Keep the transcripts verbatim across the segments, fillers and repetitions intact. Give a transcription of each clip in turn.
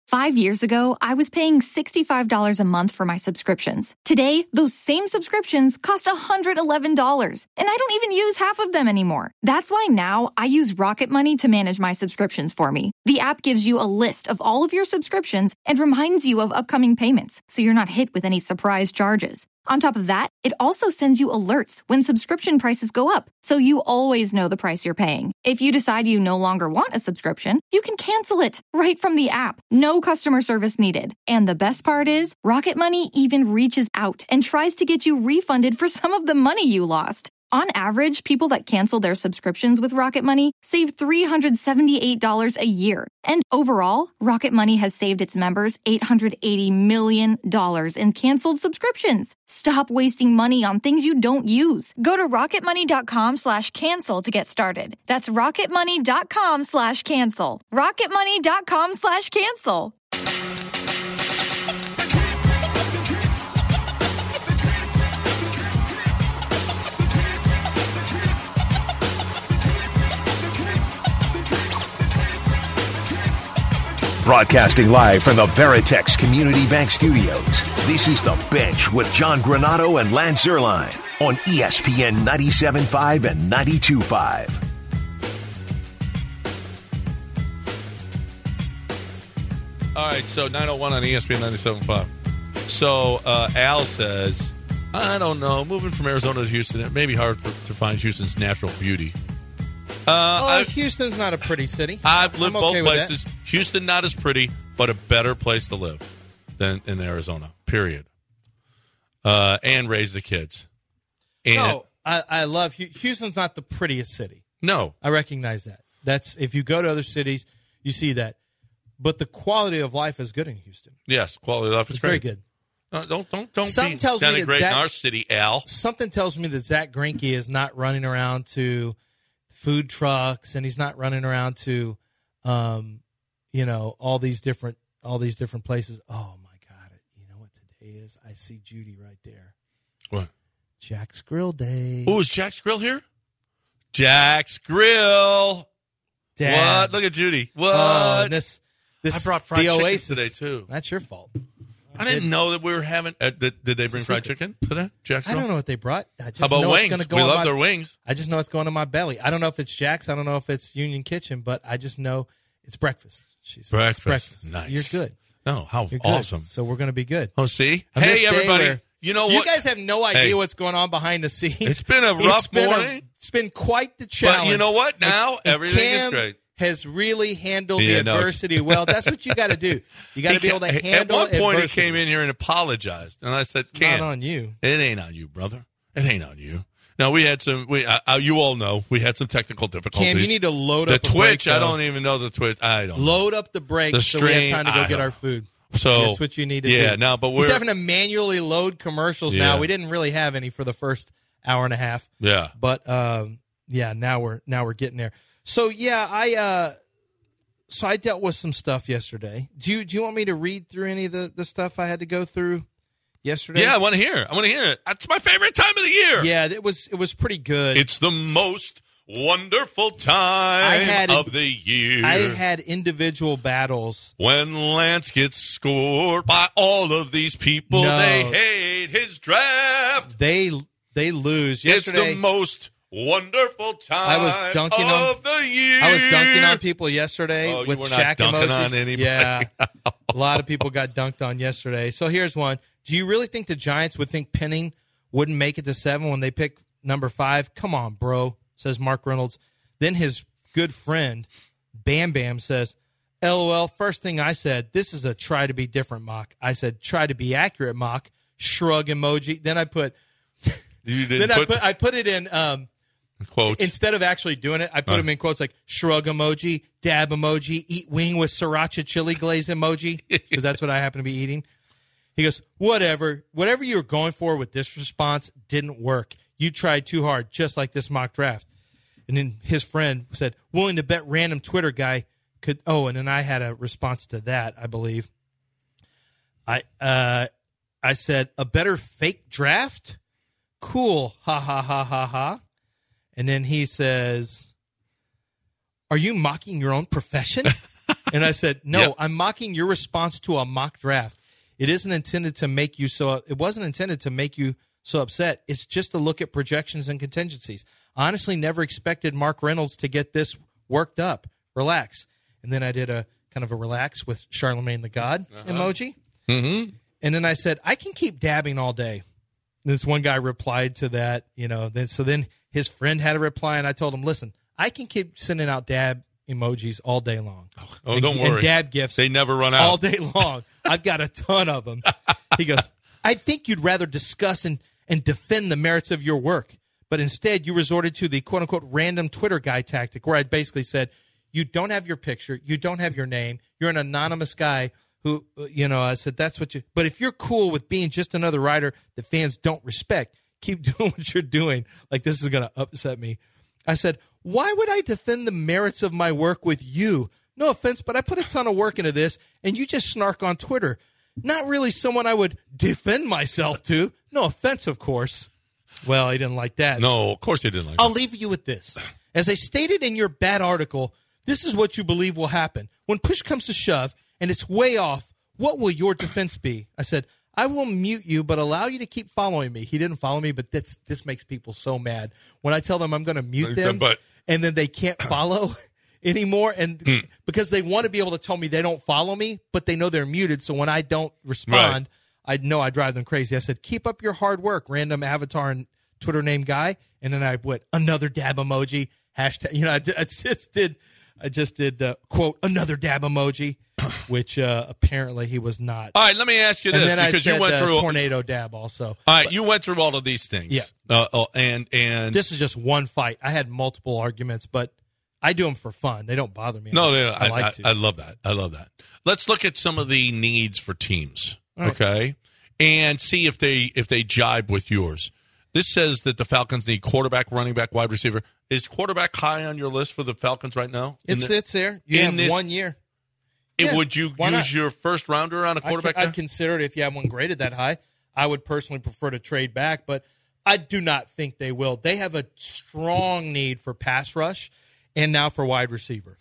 Five years ago, I was paying sixty-five dollars a month for my subscriptions. Today, those same subscriptions cost one hundred eleven dollars, and I don't even use half of them anymore. That's why now I use Rocket Money to manage my subscriptions for me. The app gives you a list of all of your subscriptions and reminds you of upcoming payments, so you're not hit with any surprise charges. On top of that, it also sends you alerts when subscription prices go up, so you always know the price you're paying. If you decide you no longer want a subscription, you can cancel it right from the app. No customer service needed. And the best part is, Rocket Money even reaches out and tries to get you refunded for some of the money you lost. On average, people that cancel their subscriptions with Rocket Money save three hundred seventy-eight dollars a year. And overall, Rocket Money has saved its members eight hundred eighty million dollars in canceled subscriptions. Stop wasting money on things you don't use. Go to rocketmoney.com slash cancel to get started. That's rocketmoney.com slash cancel. rocketmoney.com slash cancel. Broadcasting live from the Veritex Community Bank Studios, this is The Bench with John Granato and Lance Zierlein on E S P N ninety-seven point five and ninety-two point five. All right, so nine oh one on E S P N ninety-seven point five. So uh, Al says, I don't know, moving from Arizona to Houston, it may be hard for, to find Houston's natural beauty. Uh, oh, I, Houston's not a pretty city. I've lived I'm both okay with places. that. Houston, not as pretty, but a better place to live than in Arizona, period. Uh, and raise the kids. And, no, I, I love Houston's not the prettiest city. No. I recognize that. That's if you go to other cities, you see that. But the quality of life is good in Houston. Yes, quality of life is it's great. very good. Uh, don't don't don't Something be tells me that denigrate Zach, in our city, Al. Something tells me that Zach Greinke is not running around to food trucks, and he's not running around to, um, you know, all these different all these different places. Oh my God! You know what today is? I see Judy right there. What? Jack's Grill Day. Oh, is Jack's Grill here? Jack's Grill. Dad. What? Look at Judy. What? Oh, and this, this I brought fried the chicken Oasis today too. That's your fault. I didn't know that we were having. Uh, did, did they bring fried chicken today? Jack's I Grill? don't know what they brought. I just How about know wings? It's gonna go we on love my, their wings. I just know it's going in my belly. I don't know if it's Jack's. I don't know if it's Union Kitchen, but I just know it's breakfast. She said, breakfast. It's breakfast. Nice. You're good. No, how You're good. awesome. So we're going to be good. Oh, see? I'm hey, gonna everybody. where- You know what? You guys have no idea Hey. what's going on behind the scenes. It's been a rough It's been a- morning. it's been quite the challenge. But you know what? Now And everything Cam is great. has really handled Yeah, the no. adversity well. That's what you got to do. You got to He be able to ca- handle At one point, adversity. he came in here and apologized, and I said, It's "Cam, not on you. It ain't on you, brother. It ain't on you." Now we had some. We, uh, you all know, we had some technical difficulties. Cam, you need to load the up a Twitch. break, I though. don't even know the Twitch. I don't know. Load up the break The so we stream, have time to go I get don't our know. food. So That's what you need to do. yeah, no, but we're He's having to manually load commercials Yeah. now. We didn't really have any for the first hour and a half. yeah. But um, yeah, now we're now we're getting there. So yeah, I uh, so I dealt with some stuff yesterday. Do you do you want me to read through any of the, the stuff I had to go through yesterday? Yeah, I want to hear. I want to hear it. It's my favorite time of the year. Yeah, it was it was pretty good. It's the most wonderful time had of the year. I had individual battles. When Lance gets scored by all of these people, No. they hate his draft. They they lose yesterday. It's the most wonderful time I was dunking of on- the year. I was dunking on people yesterday Oh, you with were not Shaq dunking emojis. on anybody. Yeah, a lot of people got dunked on yesterday. So here's one. Do you really think the Giants would think Penning wouldn't make it to seven when they pick number five? Come on, bro, says Mark Reynolds. Then his good friend Bam Bam says, LOL, first thing I said, this is a try to be different mock. I said, try to be accurate mock. Shrug emoji. Then I put You didn't then put I put I put it in um quotes. instead of actually doing it, I put Uh. them in quotes like shrug emoji, dab emoji, eat wing with sriracha chili glaze emoji, because that's what I happen to be eating. He goes, whatever, whatever you were going for with this response didn't work. You tried too hard, just like this mock draft. And then his friend said, willing to bet random Twitter guy could. Oh, and then I had a response to that, I believe. I uh, I said, a better fake draft? Cool. Ha, ha, ha, ha, ha. And then he says, are you mocking your own profession? And I said, no, Yep. I'm mocking your response to a mock draft. It isn't intended to make you so, it wasn't intended to make you so upset. It's just to look at projections and contingencies. I honestly never expected Mark Reynolds to get this worked up. Relax. And then I did a kind of a relax with Charlemagne the God uh-huh. emoji. Mm-hmm. And then I said, I can keep dabbing all day. This one guy replied to that, you know, then so then his friend had a reply, and I told him, listen, I can keep sending out dab emojis all day long. Oh, and, don't worry. And dab gifts. They never run out. All day long. I've got a ton of them. He goes, I think you'd rather discuss and, and defend the merits of your work, but instead you resorted to the quote-unquote random Twitter guy tactic where I basically said, you don't have your picture, you don't have your name, you're an anonymous guy who, you know, I said, that's what you, but if you're cool with being just another writer that fans don't respect, keep doing what you're doing. Like, this is going to upset me. I said, why would I defend the merits of my work with you? No offense, but I put a ton of work into this, and you just snark on Twitter. Not really someone I would defend myself to. No offense, of course. Well, I didn't like that. No, of course he didn't like I'll that. leave you with this. As I stated in your bad article, this is what you believe will happen. When push comes to shove, and it's way off, what will your defense be? I said, I will mute you, but allow you to keep following me. He didn't follow me, but this, this makes people so mad. When I tell them I'm going to mute them, but, and then they can't follow anymore, and mm. because they want to be able to tell me they don't follow me, but they know they're muted, so when I don't respond, right. I know I drive them crazy. I said, keep up your hard work, random avatar and Twitter name guy, and then I put another dab emoji, hashtag, you know, I, I just did... I just did, uh, quote, another dab emoji, which uh, apparently he was not. All right, let me ask you this. And then because I said you went uh, through tornado dab also. All right, but, you went through all of these things. Yeah. Uh, oh, and, and this is just one fight. I had multiple arguments, but I do them for fun. They don't bother me. No, I, no, I, I, like I, to. I love that. I love that. Let's look at some of the needs for teams, right. okay, and see if they if they jibe with yours. This says that the Falcons need quarterback, running back, wide receiver. Is quarterback high on your list for the Falcons right now? It's the, it's there. You have this, one year. It, Yeah, would you why use not? your first rounder on a quarterback? I, now? I'd consider it if you have one graded that high. I would personally prefer to trade back, but I do not think they will. They have a strong need for pass rush and now for wide receiver.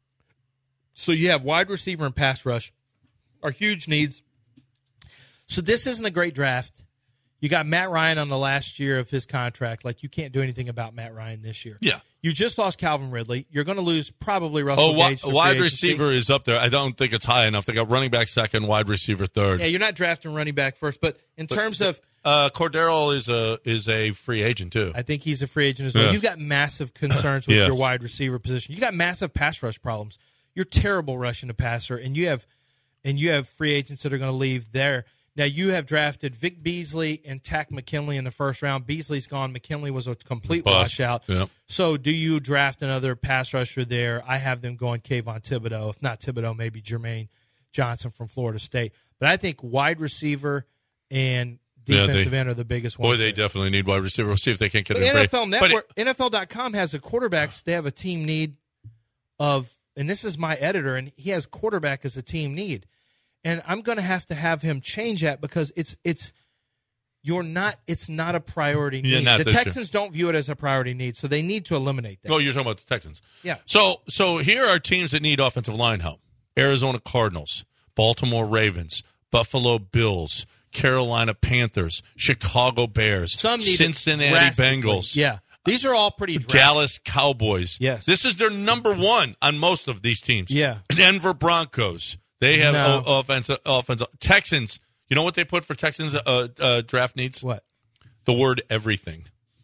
So you have wide receiver and pass rush are huge needs. So this isn't a great draft. You got Matt Ryan on the last year of his contract. Like, you can't do anything about Matt Ryan this year. Yeah. You just lost Calvin Ridley. You're going to lose probably Russell Oh, wi- Gage. to wide free agency. receiver is up there. I don't think it's high enough. They got running back second, wide receiver third. Yeah, you're not drafting running back first. But in But- terms of Uh, Cordero is a is a free agent too. I think he's a free agent as well. Yeah. You've got massive concerns with Yeah. your wide receiver position. You got massive pass rush problems. You're terrible rushing the passer, and you have and you have free agents that are going to leave there. Now, you have drafted Vic Beasley and Tack McKinley in the first round. Beasley's gone. McKinley was a complete Bust. washout. Yeah. So do you draft another pass rusher there? I have them going Kayvon Thibodeau. If not Thibodeau, maybe Jermaine Johnson from Florida State. But I think wide receiver and Yeah, defensive they- end are the biggest Boy, ones. they there. definitely need wide receiver. We'll see if they can get But it. N F L But it- Network, N F L dot com has a quarterbacks. They have a team need of, and this is my editor, and he has quarterback as a team need, and I'm going to have to have him change that because it's it's you're not it's not a priority Yeah, need. not The this year. Texans don't view it as a priority need, so they need to eliminate that. Oh, you're talking about the Texans. Yeah. So, so here are teams that need offensive line help: Arizona Cardinals, Baltimore Ravens, Buffalo Bills, Carolina Panthers, Chicago Bears, Some need it Cincinnati drastically. Bengals, Yeah, these are all pretty drastic. Dallas Cowboys. Yes. This is their number one on most of these teams. Yeah. Denver Broncos. They have No. o- offensive offensive Texans. You know what they put for Texans uh, uh, draft needs? What? The word everything.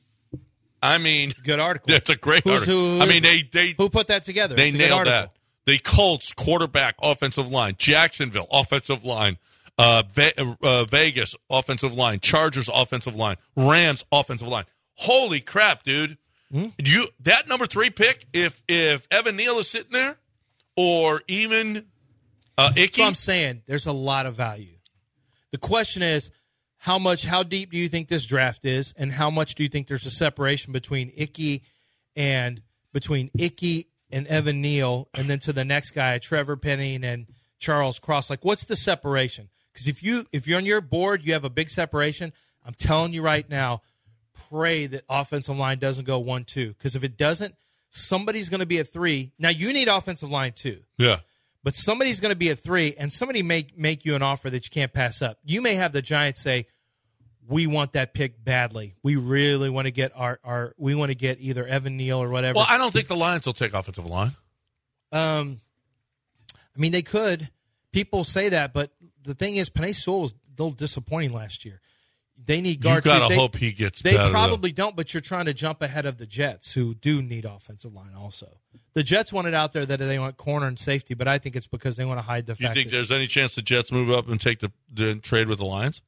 I mean, Good article. that's a great Who's- article. who- I mean, they they Who put that together? they It's a good nailed article. that. The Colts quarterback offensive line, Jacksonville offensive line, uh, Ve- uh, Vegas offensive line, Chargers offensive line, Rams offensive line. Holy crap, dude! Hmm? You that number three pick, if if Evan Neal is sitting there, or even uh, That's Icky, what I'm saying. There's a lot of value. The question is, how much, how deep do you think this draft is, and how much do you think there's a separation between Icky and between Icky and Evan Neal, and then to the next guy, Trevor Penning and Charles Cross? Like, what's the separation? Because if you if you're on your board, you have a big separation. I'm telling you right now, pray that offensive line doesn't go one two. Because if it doesn't, somebody's going to be at three. Now you need offensive line too. yeah, but somebody's going to be at three, and somebody may make you an offer that you can't pass up. You may have the Giants say, we want that pick badly. We really want to get our, our we want to get either Evan Neal or whatever. Well, I don't think the Lions will take offensive line. Um, I mean, they could. People say that, but the thing is, Penei Sewell was a little disappointing last year. They need guard. You got to they, hope he gets They better, probably though. don't, but you're trying to jump ahead of the Jets, who do need offensive line also. The Jets want it out there that they want corner and safety, but I think it's because they want to hide the You fact think that there's any chance the Jets move up and take the, the trade with the Lions?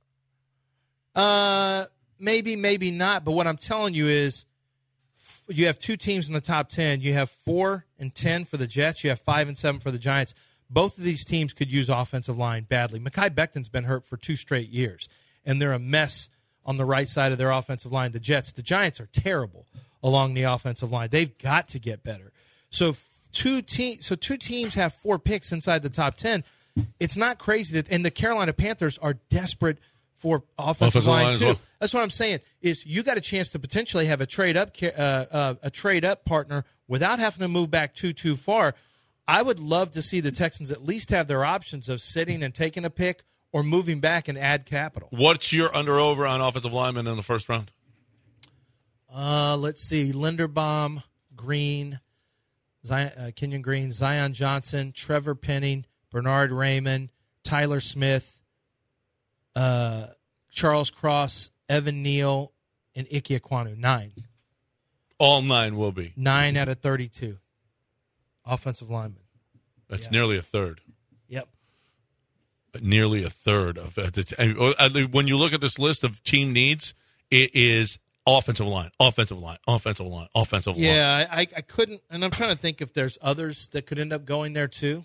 Uh, maybe, maybe not. But what I'm telling you is you have two teams in the top ten. You have four and ten for the Jets. You have five and seven for the Giants. Both of these teams could use offensive line badly. Mekhi Becton's been hurt for two straight years, and they're a mess on the right side of their offensive line. The Jets, the Giants are terrible along the offensive line. They've got to get better. So two teams, so two teams have four picks inside the top ten. It's not crazy that, and the Carolina Panthers are desperate for offensive, Offensive line, line as too. well. That's what I'm saying. Is you got a chance to potentially have a trade up, uh, uh, a trade up partner without having to move back too too far. I would love to see the Texans at least have their options of sitting and taking a pick or moving back and add capital. What's your under over on offensive linemen in the first round? Uh, let's see: Linderbaum, Green, Zion, uh, Kenyon Green, Zion Johnson, Trevor Penning, Bernard Raymond, Tyler Smith, uh, Charles Cross, Evan Neal, and Ike Ekwonu. Nine. All nine will be. Nine out of thirty-two. Offensive linemen. That's Yeah. nearly a third. Yep. Nearly a third of the. When you look at this list of team needs, it is offensive line, offensive line, offensive line, offensive line. Yeah, I, I couldn't, and I'm trying to think if there's others that could end up going there too.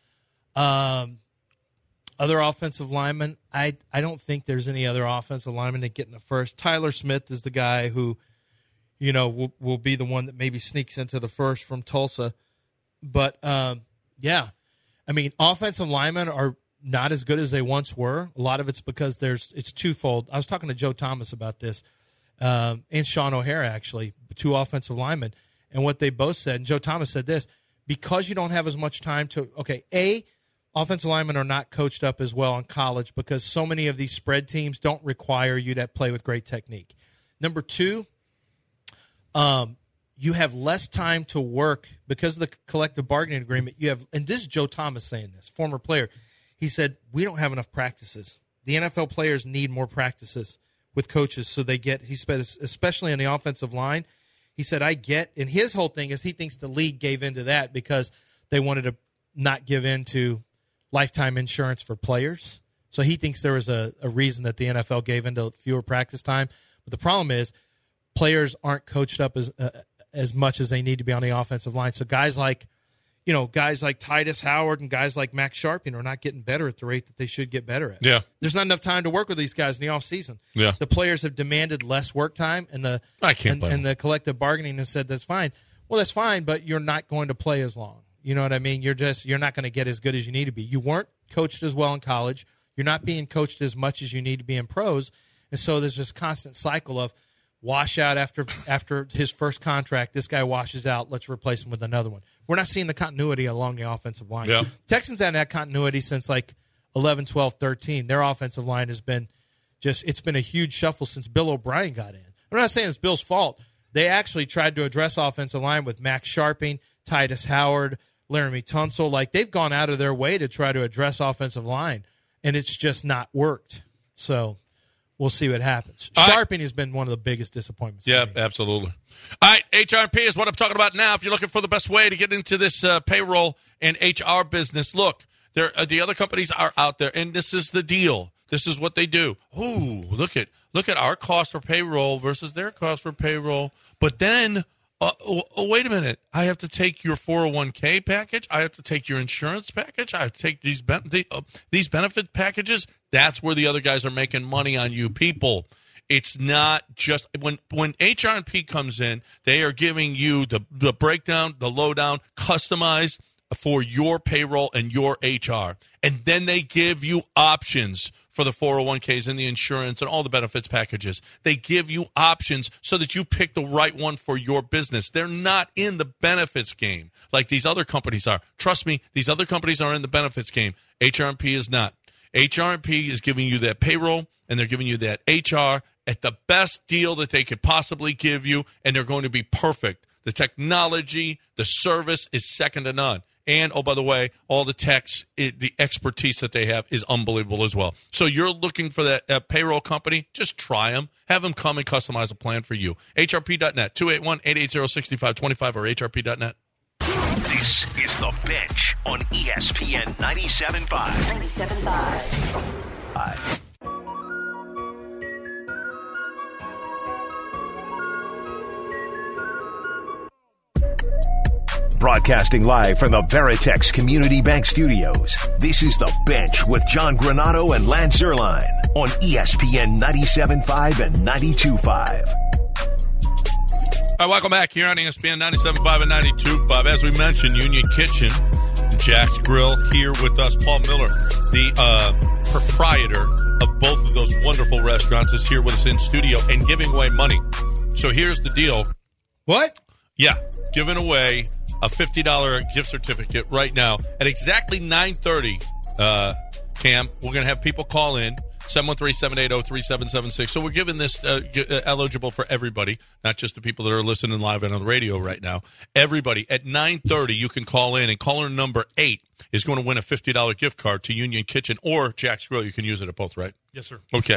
Um, other offensive linemen, I I don't think there's any other offensive linemen that get in the first. Tyler Smith is the guy who, you know, will will be the one that maybe sneaks into the first from Tulsa. But um, yeah, I mean, offensive linemen are not as good as they once were. A lot of it's because there's it's twofold. I was talking to Joe Thomas about this, um, and Sean O'Hara, actually, two offensive linemen, and what they both said. And Joe Thomas said this: because you don't have as much time to, okay, A, offensive linemen are not coached up as well in college because so many of these spread teams don't require you to play with great technique. Number two, um, you have less time to work because of the collective bargaining agreement. You have, and this is Joe Thomas saying this, former player. He said, we don't have enough practices. The N F L players need more practices with coaches so they get, he said, especially on the offensive line. He said, I get, and his whole thing is he thinks the league gave into that because they wanted to not give in to lifetime insurance for players. So he thinks there was a, a reason that the N F L gave into fewer practice time. But the problem is players aren't coached up as uh, as much as they need to be on the offensive line. So guys like, you know, guys like Titus Howard and guys like Max Sharping are not getting better at the rate that they should get better at. Yeah. There's not enough time to work with these guys in the offseason. Yeah. The players have demanded less work time, and the I can't and, blame and them. the collective bargaining has said that's fine. Well, that's fine, but you're not going to play as long. You know what I mean? You're just you're not going to get as good as you need to be. You weren't coached as well in college. You're not being coached as much as you need to be in pros. And so there's this constant cycle of wash out after after his first contract. This guy washes out. Let's replace him with another one. We're not seeing the continuity along the offensive line. Yeah. Texans haven't had continuity since like eleven, twelve, thirteen. Their offensive line has been just, it's been a huge shuffle since Bill O'Brien got in. I'm not saying it's Bill's fault. They actually tried to address offensive line with Max Sharping, Titus Howard, Laramie Tunsil. Like, they've gone out of their way to try to address offensive line, and it's just not worked. So we'll see what happens. All right. Sharping has been one of the biggest disappointments. Yeah, to me. absolutely. All right, H R P is what I'm talking about now. If you're looking for the best way to get into this uh, payroll and H R business, look, there uh, the other companies are out there, and this is the deal. This is what they do. Ooh, look at look at our cost for payroll versus their cost for payroll. But then, uh, oh, oh, wait a minute. I have to take your four oh one k package. I have to take your insurance package. I have to take these ben- the, uh, these benefit packages. That's where the other guys are making money on you people. It's not just when when H R P comes in, they are giving you the, the breakdown, the lowdown, customized for your payroll and your H R. And then they give you options for the four oh one k's and the insurance and all the benefits packages. They give you options so that you pick the right one for your business. They're not in the benefits game like these other companies are. Trust me, these other companies are in the benefits game. H R and P is not. H R and P is giving you that payroll, and they're giving you that H R at the best deal that they could possibly give you, and they're going to be perfect. The technology, the service is second to none. And, oh, by the way, all the techs, it, the expertise that they have is unbelievable as well. So you're looking for that uh, payroll company, just try them. Have them come and customize a plan for you. H R P dot net, two eight one, eight eight zero, six five two five or H R P dot net. This is The Bench on E S P N ninety-seven point five. ninety-seven point five. Broadcasting live from the Veritex Community Bank Studios, this is The Bench with John Granato and Lance Zierlein on E S P N ninety-seven point five and ninety-two point five. All right, welcome back here on E S P N ninety-seven point five and ninety-two point five. As we mentioned, Union Kitchen, Jack's Grill here with us. Paul Miller, the uh, proprietor of both of those wonderful restaurants, is here with us in studio and giving away money. So here's the deal. What? Yeah, giving away a fifty dollars gift certificate right now at exactly nine thirty, uh, Cam. We're going to have people call in, seven one three, seven eight zero, three seven seven six. So we're giving this uh, uh, eligible for everybody, not just the people that are listening live and on the radio right now. Everybody, at nine thirty, you can call in, and caller number eight is going to win a fifty dollars gift card to Union Kitchen or Jack's Grill. You can use it at both, right? Yes, sir. Okay.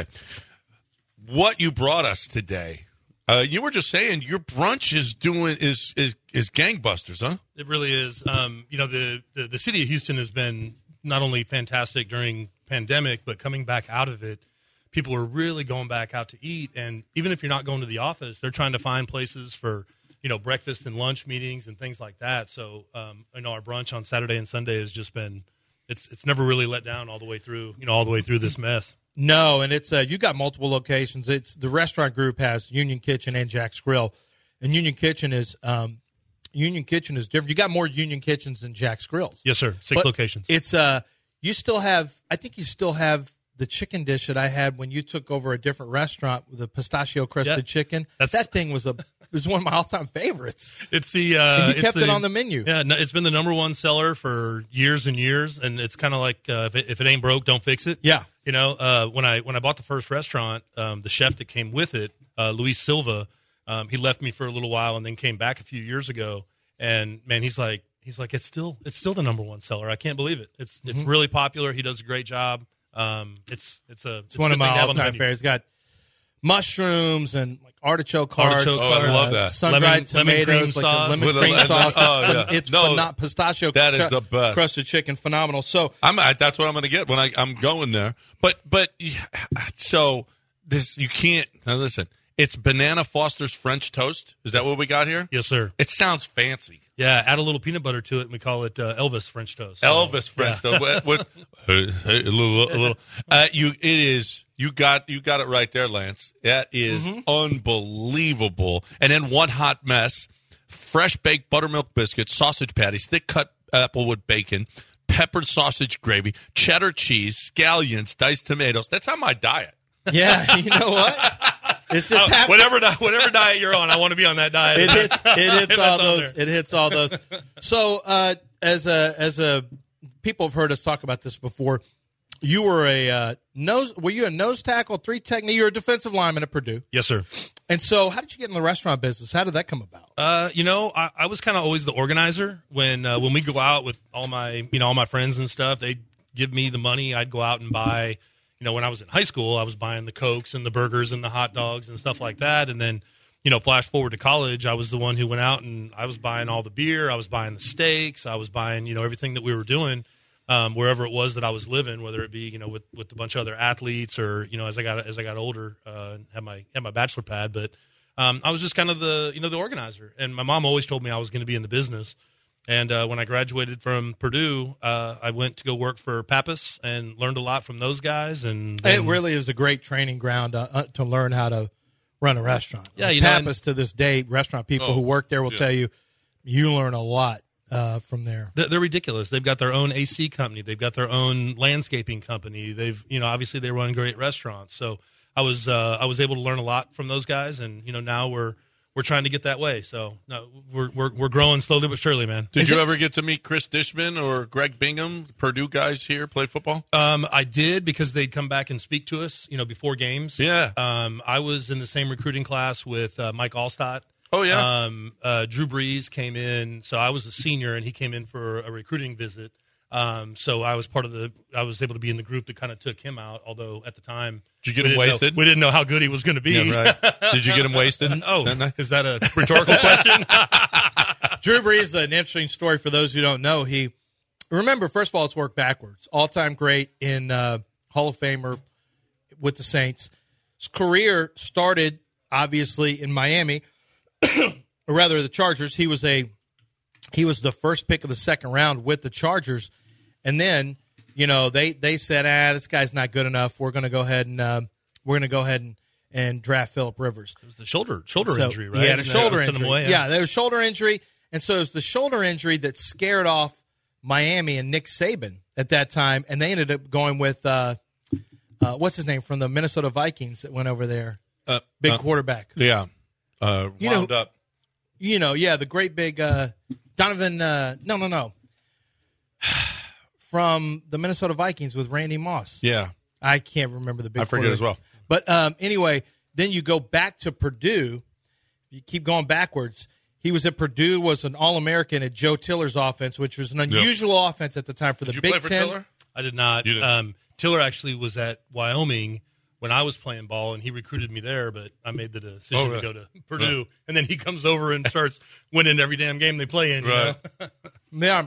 What you brought us today, uh, you were just saying your brunch is doing is is is gangbusters, huh? It really is. Um, you know, the, the the city of Houston has been not only fantastic during pandemic, but coming back out of it, people are really going back out to eat. And even if you're not going to the office, they're trying to find places for, you know, breakfast and lunch meetings and things like that. So, um, I know our brunch on Saturday and Sunday has just been, it's it's never really let down all the way through, you know, all the way through this mess. No, and it's uh, you got multiple locations. It's the restaurant group has Union Kitchen and Jack's Grill, and Union Kitchen is um, Union Kitchen is different. You got more Union Kitchens than Jack's Grills. Yes, sir. Six but locations. It's uh, you still have. I think you still have the chicken dish that I had when you took over a different restaurant with the pistachio crusted Yeah, chicken. that's- That thing was a was one of my all time favorites. It's the uh, And you it's kept the, it on the menu. Yeah, no, it's been the number one seller for years and years, and it's kind of like uh, if, it, if it ain't broke, don't fix it. Yeah. You know, uh, when I when I bought the first restaurant, um, the chef that came with it, uh, Luis Silva, um, he left me for a little while and then came back a few years ago. And man, he's like he's like it's still it's still the number one seller. I can't believe it. It's it's Mm-hmm. really popular. He does a great job. Um, it's it's a It's one a of good thing my to have all on the time menu. favorites. It's got mushrooms and like artichoke hearts, Artichoke Oh, I hearts, love that. sun dried Lemon- lemon tomatoes, cream like sauce. a lemon With a cream lemon- sauce. oh, It's, yeah. phen- it's No, not pistachio. that is cru- the best. crusted chicken, phenomenal. So I'm I, that's what I'm going to get when I, I'm going there. But but yeah, so this you can't now. Listen, it's Banana Foster's French toast. Is that what we got here? Yes, sir. It sounds fancy. Yeah, add a little peanut butter to it, and we call it uh, Elvis French toast. So, Elvis French yeah. toast with, with a little, a little. Uh, you it is. You got you got it right there, Lance. That is unbelievable. And then one hot mess: fresh baked buttermilk biscuits, sausage patties, thick cut applewood bacon, peppered sausage gravy, cheddar cheese, scallions, diced tomatoes. That's on my diet. yeah, you know what? It's just Uh, happening. whatever di- whatever diet you're on, I want to be on that diet. It hits. It hits That's all on those. there. It hits all those. So, uh, as a as a people have heard us talk about this before. You were a uh, nose. Were you a nose tackle, three technique? You were a defensive lineman at Purdue. Yes, sir. And so, how did you get in the restaurant business? How did that come about? Uh, you know, I, I was kind of always the organizer. When uh, when we go out with all my you know all my friends and stuff, they'd give me the money. I'd go out and buy. You know, when I was in high school, I was buying the Cokes and the burgers and the hot dogs and stuff like that. And then, you know, flash forward to college, I was the one who went out and I was buying all the beer. I was buying the steaks. I was buying, you know, everything that we were doing um, wherever it was that I was living, whether it be, you know, with, with a bunch of other athletes or, you know, as I got as I got older, uh, had my had my bachelor pad. But um, I was just kind of the, you know, the organizer. And my mom always told me I was going to be in the business. And uh, when I graduated from Purdue, uh, I went to go work for Pappas and learned a lot from those guys. And It then- really is a great training ground uh, uh, to learn how to run a restaurant. Yeah, you know, Pappas to this day, restaurant people Oh, who work there will yeah. tell you, you learn a lot uh, from there. They're, they're ridiculous. They've got their own A C company. They've got their own landscaping company. They've, you know, obviously they run great restaurants. So I was uh, I was able to learn a lot from those guys, and you know now we're we're trying to get that way. So no, we're we're we're growing slowly but surely, man. Did Is you it, ever get to meet Chris Dishman or Greg Bingham, Purdue guys here, play football? Um, I did because they'd come back and speak to us, you know, before games. Yeah. Um, I was in the same recruiting class with uh, Mike Allstott. Oh, yeah. Um, uh, Drew Brees came in, so I was a senior, and he came in for a recruiting visit. Um, so I was part of the. I was able to be in the group that kind of took him out. Although at the time, Did you get we him didn't know- wasted? we didn't know how good he was going to be. Yeah, right. Did you get him wasted? Oh, That night? is that a rhetorical question? Drew Brees is an interesting story for those who don't know. He remember, first of all, it's worked backwards. All-time great in uh, Hall of Famer with the Saints. His career started obviously in Miami, or rather the Chargers. He was a he was the first pick of the second round with the Chargers, and then you know they they said, ah, this guy's not good enough. We're going to go ahead and uh, we're going to go ahead and, and draft Phillip Rivers. It was the shoulder shoulder So, injury, right? He had a And shoulder that sent him injury. away, yeah, there was a shoulder injury. And so it was the shoulder injury that scared off Miami and Nick Saban at that time. And they ended up going with, uh, uh, what's his name, from the Minnesota Vikings that went over there. Uh, Big uh, quarterback. Yeah. Uh, You know- wound up. You know, yeah, the great big uh, Donovan, uh, no, no, no. From the Minnesota Vikings with Randy Moss. Yeah. I can't remember the big I forget as quarterback. well. But um, anyway, then you go back to Purdue. You keep going backwards. He was at Purdue, was an All-American at Joe Tiller's offense, which was an unusual offense at the time for Did the you Big play for Ten. Tiller? I did not. You didn't. Um, Tiller actually was at Wyoming when I was playing ball, and he recruited me there, but I made the decision Oh, to really? go to Purdue. And then he comes over and starts winning every damn game they play in. you Right. know? Yeah,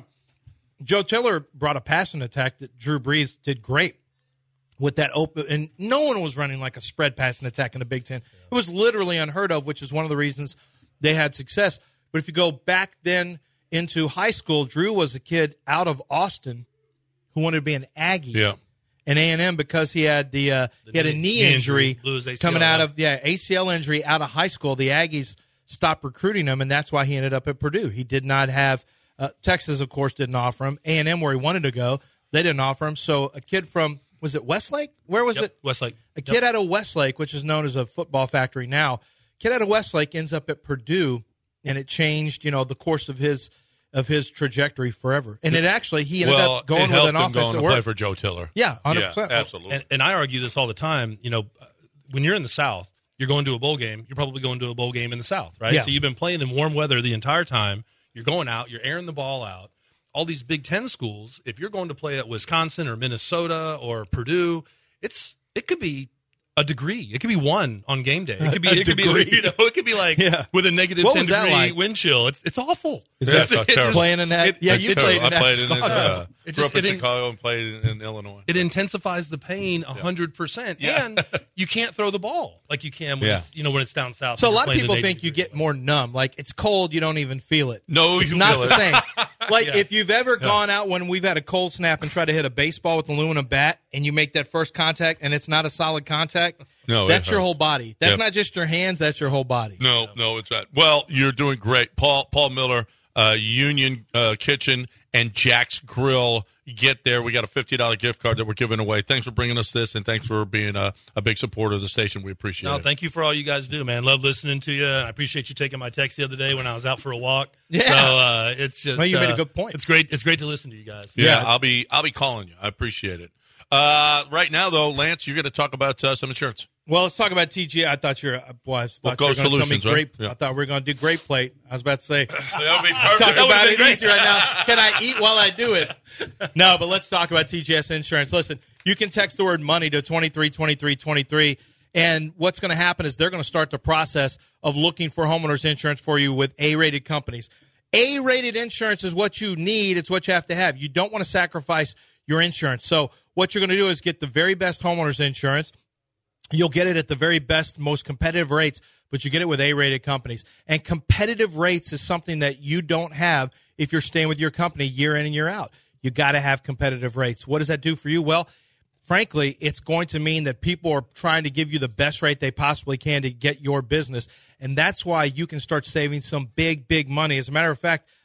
Joe Tiller brought a passing attack that Drew Brees did great with that open, and no one was running like a spread passing attack in the Big Ten. It was literally unheard of, which is one of the reasons they had success. But if you go back then into high school, Drew was a kid out of Austin who wanted to be an Aggie. Yeah. In A and M because he had the, uh, he had a knee- knee knee injury, injury, blew his A C L coming out out. of yeah A C L injury out of high school. The Aggies stopped recruiting him, and that's why he ended up at Purdue. He did not have uh, Texas, of course, didn't offer him. A and M, where he wanted to go, they didn't offer him. So a kid from was it Westlake? Where was Yep, it? Westlake. A kid out of Westlake, which is known as a football factory now. Kid out of Westlake ends up at Purdue, and it changed you know the course of his of his trajectory forever. And it actually he ended Well, up going it with helped an him offense going that to play worked. for Joe Tiller. Yeah, one hundred percent. Yeah, absolutely. And, and I argue this all the time. You know, when you're in the South, you're going to a bowl game. You're probably going to a bowl game in the South, right? Yeah. So you've been playing in warm weather the entire time. You're going out. You're airing the ball out. All these Big Ten schools, if you're going to play at Wisconsin or Minnesota or Purdue, it's it could be a degree. It could be one on game day. It could be. A it could degree. be. You know, it could be like Yeah. with a negative What ten was that degree like? wind chill. It's it's awful. Is Yeah, that it's not terrible. playing in that? it- yeah, That's you terrible. played in I that. played in, Chicago. uh, It grew just- up in it in- Chicago and played in, in Illinois. It intensifies the pain a hundred percent, and you can't throw the ball like you can when Yeah. it's, you know when it's down south. So a and you're lot of playing in people eighty think you degrees get more numb. Like it's cold, you don't even feel it. No, it's you not feel the it. same. Like Yeah. if you've ever gone out when we've had a cold snap and try to hit a baseball with an aluminum bat, and you make that first contact, and it's not a solid contact. No, it that's your hurts. whole body. That's Yep. not just your hands. That's your whole body. No, no, it's not. Well, you're doing great. Paul Paul Miller, uh, Union uh, Kitchen, and Jack's Grill. Get there. We got a fifty dollars gift card that we're giving away. Thanks for bringing us this, and thanks for being a, a big supporter of the station. We appreciate No, it. thank you for all you guys do, man. Love listening to you. I appreciate you taking my text the other day when I was out for a walk. Yeah. So uh, it's just Well, you made a uh, good point. It's great. It's great to listen to you guys. yeah, Yeah. I'll be I'll be calling you. I appreciate it. Uh, right now, though, Lance, you're going to talk about uh, some insurance. Well, let's talk about T G. I thought you were. Well, I thought Well, you were Go going to tell me Solutions, right? grape. Yeah. I thought we were going to do grape plate. I was about to say. That would be perfect. Talk That would've about been it great. easy right now. Can I eat while I do it? No, but let's talk about T G S Insurance. Listen, you can text the word money to twenty-three twenty-three twenty-three, and what's going to happen is they're going to start the process of looking for homeowners insurance for you with A-rated companies. A-rated insurance is what you need. It's what you have to have. You don't want to sacrifice your insurance. So what you're going to do is get the very best homeowners insurance. You'll get it at the very best, most competitive rates, but you get it with A-rated companies. And competitive rates is something that you don't have if you're staying with your company year in and year out. You got to have competitive rates. What does that do for you? Well, frankly, it's going to mean that people are trying to give you the best rate they possibly can to get your business. And that's why you can start saving some big, big money. As a matter of fact,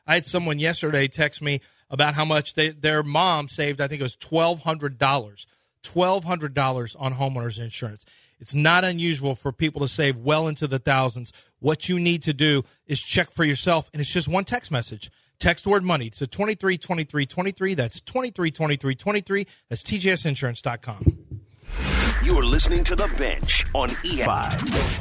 I had someone yesterday text me about how much they, their mom saved. I think it was twelve hundred dollars. twelve hundred dollars on homeowners insurance. It's not unusual for people to save well into the thousands. What you need to do is check for yourself, and it's just one text message. Text the word money to twenty-three twenty-three twenty-three. That's twenty-three twenty-three twenty-three. That's T J S insurance dot com. You are listening to The Bench on E S P N five.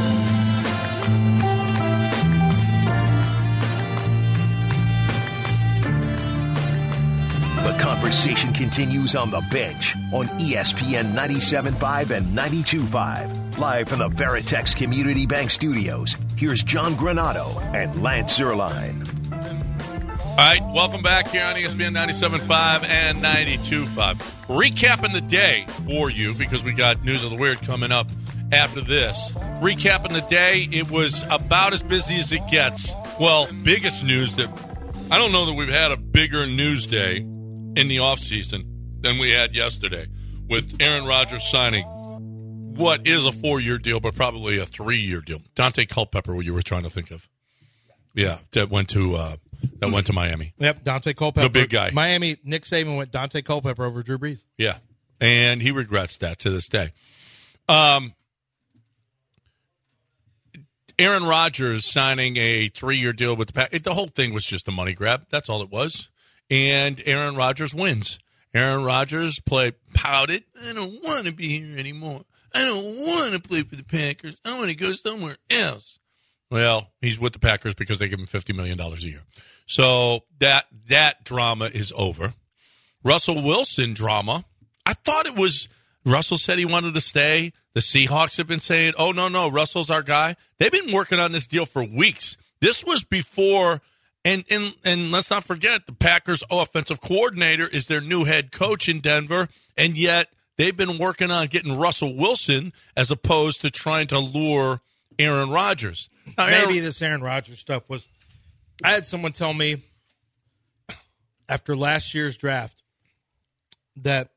The conversation continues on The Bench on E S P N ninety-seven point five and ninety-two point five. Live from the Veritex Community Bank Studios, here's John Granato and Lance Zierlein. All right, welcome back here on E S P N ninety-seven point five and ninety-two point five. Recapping the day for you, because we got News of the Weird coming up after this. Recapping the day, it was about as busy as it gets. Well, biggest news that I don't know that we've had a bigger news day in the offseason than we had yesterday, with Aaron Rodgers signing what is a four-year deal, but probably a three-year deal. Dante Culpepper, what you were trying to think of. Yeah, that went to uh, that went to Miami. Yep, Dante Culpepper. The big guy. Miami, Nick Saban went Dante Culpepper over Drew Brees. Yeah, and he regrets that to this day. Um, Aaron Rodgers signing a three-year deal with the Packers. The whole thing was just a money grab. That's all it was. And Aaron Rodgers wins. Aaron Rodgers played pouted. I don't want to be here anymore. I don't want to play for the Packers. I want to go somewhere else. Well, he's with the Packers because they give him fifty million dollars a year. So that that drama is over. Russell Wilson drama. I thought it was Russell said he wanted to stay. The Seahawks have been saying, oh, no, no, Russell's our guy. They've been working on this deal for weeks. This was before... And, and and let's not forget, the Packers' offensive coordinator is their new head coach in Denver, and yet they've been working on getting Russell Wilson as opposed to trying to lure Aaron Rodgers. Now, Aaron, Maybe this Aaron Rodgers stuff was – I had someone tell me after last year's draft that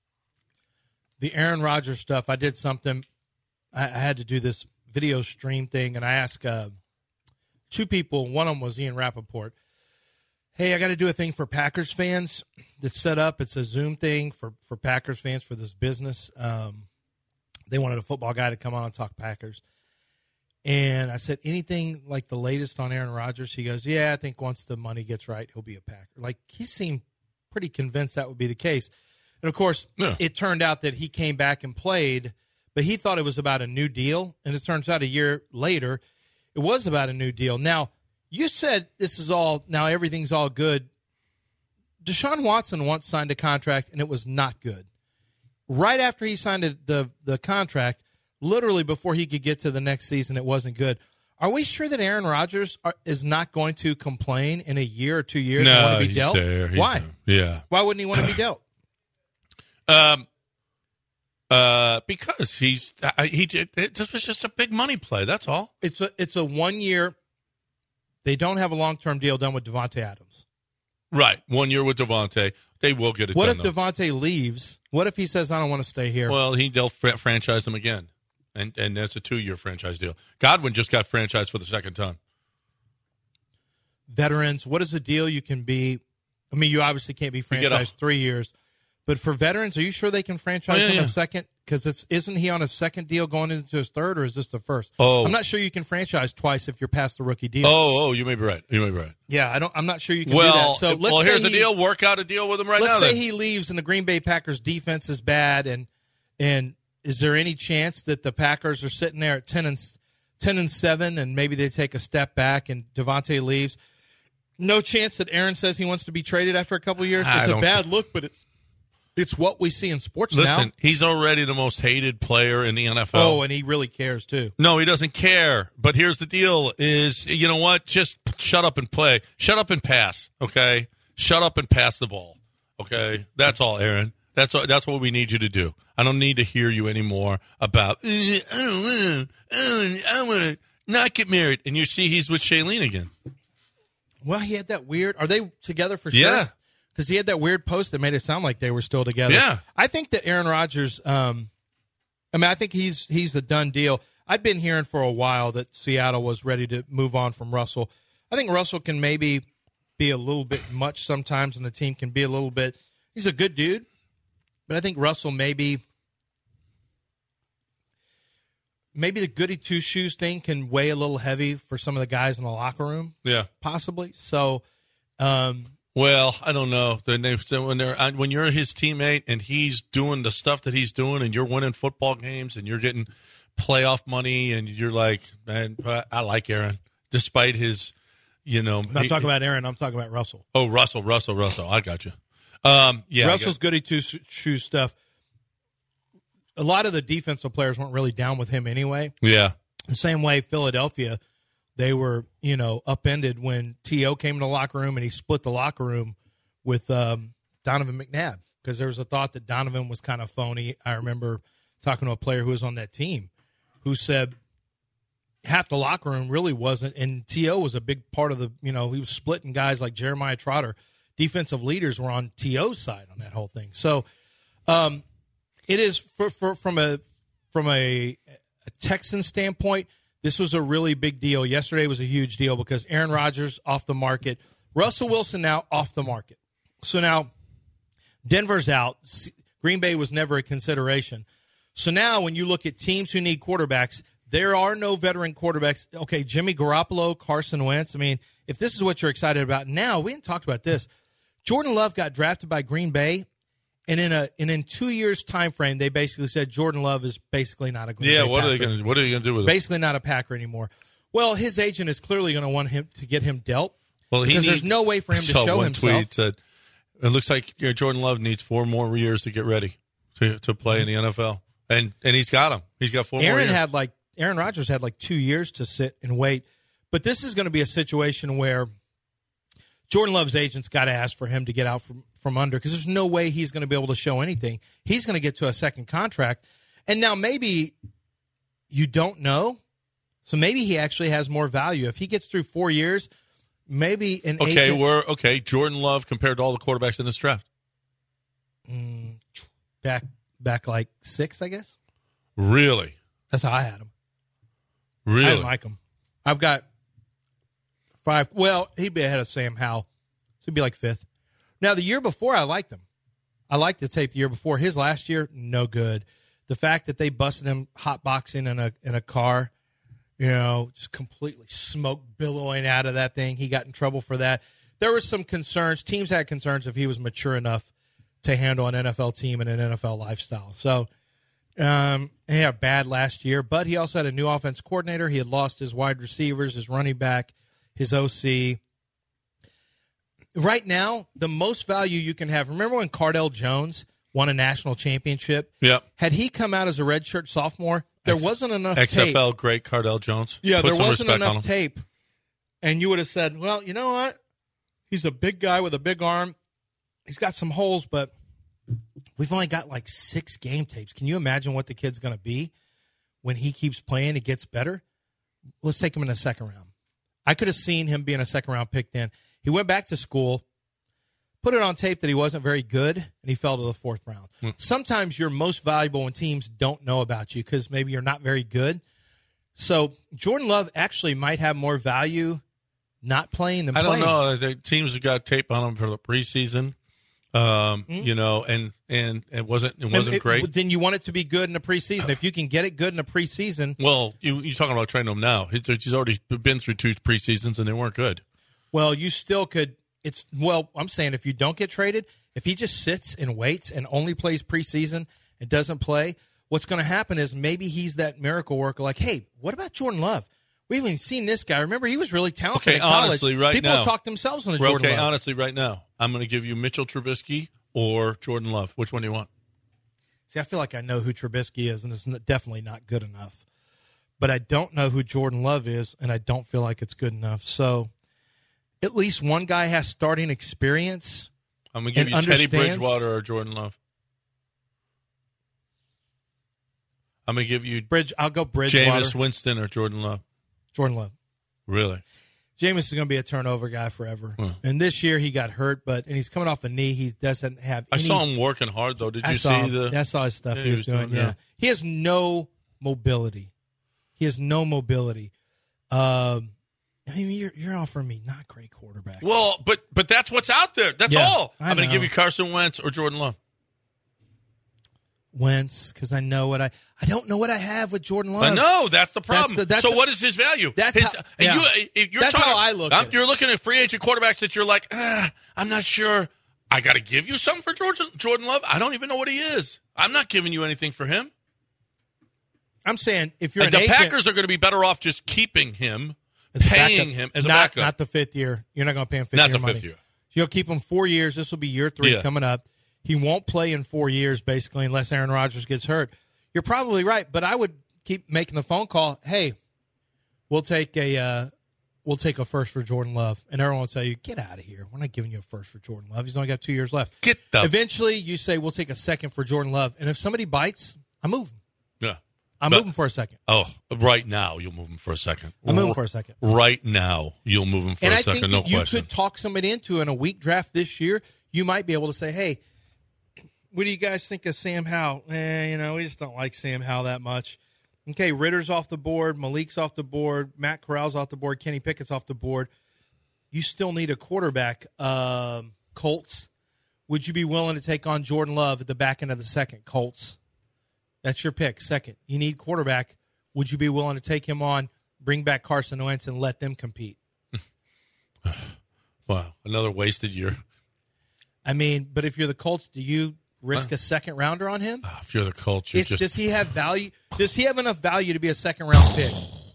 the Aaron Rodgers stuff, I did something – I had to do this video stream thing, and I asked uh, – two people, one of them was Ian Rappaport. Hey, I got to do a thing for Packers fans that's set up. It's a Zoom thing for, for Packers fans for this business. Um, they wanted a football guy to come on and talk Packers. And I said, anything like the latest on Aaron Rodgers? He goes, yeah, I think once the money gets right, he'll be a Packer. Like, he seemed pretty convinced that would be the case. And, of course, yeah. It turned out that he came back and played, but he thought it was about a new deal. And it turns out a year later – it was about a new deal. Now, you said this is all, now everything's all good. Deshaun Watson once signed a contract, and it was not good. Right after he signed the, the contract, literally before he could get to the next season, it wasn't good. Are we sure that Aaron Rodgers are, is not going to complain in a year or two years no, and want to be he's dealt? There. He's Why? There. Yeah. Why wouldn't he want to be dealt? Um. Uh, because he's uh, he did, it just was just a big money play. That's all. It's a it's a one year. They don't have a long term deal done with Devontae Adams. Right, one year with Devontae, they will get it. What done, if though. Devontae leaves? What if he says, "I don't want to stay here"? Well, he they'll fr- franchise him again, and and that's a two year franchise deal. Godwin just got franchised for the second time. Veterans, what is the deal you can be? I mean, you obviously can't be franchised three years. But for veterans, are you sure they can franchise oh, yeah, him yeah. a second? Because it's isn't he on a second deal going into his third, or is this the first? Oh, I'm not sure you can franchise twice if you're past the rookie deal. Oh, oh, you may be right. You may be right. Yeah, I don't. I'm not sure you can well, do that. So let's well, say here's he, the deal. Work out a deal with him right let's now. Let's say then. he leaves and the Green Bay Packers defense is bad, and and is there any chance that the Packers are sitting there at ten and ten and seven, and maybe they take a step back and Devontae leaves? No chance that Aaron says he wants to be traded after a couple of years. I It's a don't bad see- look, but it's. It's what we see in sports Listen, now. he's already the most hated player in the N F L. Oh, and he really cares too. No, he doesn't care. But here's the deal: is you know what? Just shut up and play. Shut up and pass. Okay. Shut up and pass the ball. Okay. That's all, Aaron. That's all, that's what we need you to do. I don't need to hear you anymore about. I don't want. I want to not get married. And you see, he's with Shailene again. Well, he had that weird. Are they together for sure? Yeah. Because he had that weird post that made it sound like they were still together. Yeah. I think that Aaron Rodgers, um, I mean, I think he's he's the done deal. I'd been hearing for a while that Seattle was ready to move on from Russell. I think Russell can maybe be a little bit much sometimes, and the team can be a little bit. He's a good dude, but I think Russell maybe maybe the goody two shoes thing can weigh a little heavy for some of the guys in the locker room. Yeah, possibly. So, um, well, I don't know. When they're when you're his teammate and he's doing the stuff that he's doing, and you're winning football games, and you're getting playoff money, and you're like, man, I like Aaron, despite his, you know. I'm not he, talking about Aaron. I'm talking about Russell. Oh, Russell, Russell, Russell. I got you. Um, yeah, Russell's goody two shoes stuff. A lot of the defensive players weren't really down with him anyway. Yeah. The same way Philadelphia, they were, you know, upended when T O came in the locker room and he split the locker room with um, Donovan McNabb because there was a thought that Donovan was kind of phony. I remember talking to a player who was on that team who said half the locker room really wasn't, and T O was a big part of the, you know, he was splitting guys like Jeremiah Trotter. Defensive leaders were on T O's side on that whole thing. So um, it is for, for, from a from a, a Texan standpoint, this was a really big deal. Yesterday was a huge deal because Aaron Rodgers off the market. Russell Wilson now off the market. So now Denver's out. Green Bay was never a consideration. So now when you look at teams who need quarterbacks, there are no veteran quarterbacks. Okay, Jimmy Garoppolo, Carson Wentz. I mean, if this is what you're excited about now, we didn't talk about this. Jordan Love got drafted by Green Bay, and in a and in two years' time frame, they basically said Jordan Love is basically not a Green yeah. Bay What Packer. are they going to What are they going to do with him? Basically, not a Packer anymore. Well, his agent is clearly going to want him to get him dealt. Well, he because needs, there's no way for him to saw show one himself. Tweet said, it looks like you know, Jordan Love needs four more years to get ready to to play in the N F L, and and he's got them. He's got four Aaron more years. had like Aaron Rodgers had like two years to sit and wait, but this is going to be a situation where Jordan Love's agent's got to ask for him to get out from, from under because there's no way he's going to be able to show anything. He's going to get to a second contract, and now maybe you don't know, so maybe he actually has more value if he gets through four years. Maybe an okay, agent. we're okay. Jordan Love compared to all the quarterbacks in this draft. Mm, back back like sixth, I guess. Really, that's how I had him. Really, I didn't like him. I've got five. Well, he'd be ahead of Sam Howell, so he'd be like fifth. Now, the year before, I liked him. I liked the tape the year before. His last year, no good. The fact that they busted him hotboxing in a in a car, you know, just completely smoke billowing out of that thing. He got in trouble for that. There were some concerns. Teams had concerns if he was mature enough to handle an N F L team and an N F L lifestyle. So um, he had bad last year, but he also had a new offense coordinator. He had lost his wide receivers, his running back, his O C. Right now, the most value you can have, remember when Cardell Jones won a national championship? Yep. Had he come out as a redshirt sophomore, there X- wasn't enough X F L tape. great Cardell Jones. Yeah, Put there some wasn't respect on enough him. tape. And you would have said, well, you know what? He's a big guy with a big arm. He's got some holes, but we've only got like six game tapes. Can you imagine what the kid's going to be when he keeps playing? It gets better. Let's take him in the second round. I could have seen him being a second round pick then. He went back to school, put it on tape that he wasn't very good, and he fell to the fourth round. Mm. Sometimes you're most valuable when teams don't know about you because maybe you're not very good. So Jordan Love actually might have more value not playing than I playing. don't know. The teams have got tape on him for the preseason, um, mm-hmm. you know, and, and it wasn't it wasn't it, great. Then you want it to be good in the preseason. If you can get it good in the preseason. Well, you, you're talking about training him now. He's already been through two preseasons, and they weren't good. Well, you still could. It's well, I'm saying if you don't get traded, if he just sits and waits and only plays preseason and doesn't play, what's going to happen is maybe he's that miracle worker. Like, hey, what about Jordan Love? We haven't even seen this guy. Remember, he was really talented okay, in college. honestly, right People now, have talked themselves on a Jordan Jordan okay, Love. honestly, right now, I'm going to give you Mitchell Trubisky or Jordan Love. Which one do you want? See, I feel like I know who Trubisky is, and it's definitely not good enough. But I don't know who Jordan Love is, and I don't feel like it's good enough. So at least one guy has starting experience. I'm going to give you Teddy Bridgewater or Jordan Love. I'm going to give you Bridge. I'll go Bridgewater. Jameis Winston or Jordan Love. Jordan Love. Really? Jameis is going to be a turnover guy forever. Hmm. And this year he got hurt, but and he's coming off a knee. He doesn't have any. I saw him working hard, though. Did you I saw see him. the? I saw his stuff yeah, he was, he was doing. doing, Yeah. yeah. He has no mobility. He has no mobility. Um, I mean, you're you're offering me not great quarterbacks. Well, but but that's what's out there. That's Yeah, all. I I'm going to know. give you Carson Wentz or Jordan Love. Wentz, because I know what I I don't know what I have with Jordan Love. I know that's the problem. That's the- that's so the- what is his value? That's his, how- and yeah. you, if you're That's talking, how I look I'm- at it. You're looking at free agent quarterbacks that you're like, ah, I'm not sure. I got to give you something for Jordan, Jordan Love. I don't even know what he is. I'm not giving you anything for him. I'm saying if you're And an the agent, Packers are going to be better off just keeping him, as a paying backup, him as a not, backup. not the fifth year. You're not going to pay him fifth Not year the money. fifth year. You'll keep him four years. This will be year three Yeah. coming up. He won't play in four years, basically, unless Aaron Rodgers gets hurt. You're probably right, but I would keep making the phone call. Hey, we'll take a uh, we'll take a first for Jordan Love, and everyone will tell you, get out of here. We're not giving you a first for Jordan Love. He's only got two years left. Get the Eventually, you say we'll take a second for Jordan Love, and if somebody bites, I move him. yeah. I'm But- moving for a second. Oh, right now you'll move him for a second. I'm moving for a second. Right now you'll move him for And a I second. think No that you question. could talk somebody into in a weak draft this year. You might be able to say, hey, what do you guys think of Sam Howell? Eh, you know, we just don't like Sam Howell that much. Okay, Ritter's off the board. Malik's off the board. Matt Corral's off the board. Kenny Pickett's off the board. You still need a quarterback. Um, Colts, would you be willing to take on Jordan Love at the back end of the second? Colts, that's your pick. Second, you need quarterback. Would you be willing to take him on, bring back Carson Wentz, and let them compete? Wow, another wasted year. I mean, but if you're the Colts, do you risk a second rounder on him? If you're the Colts, you're Is, just does he have value? Does he have enough value to be a second round pick?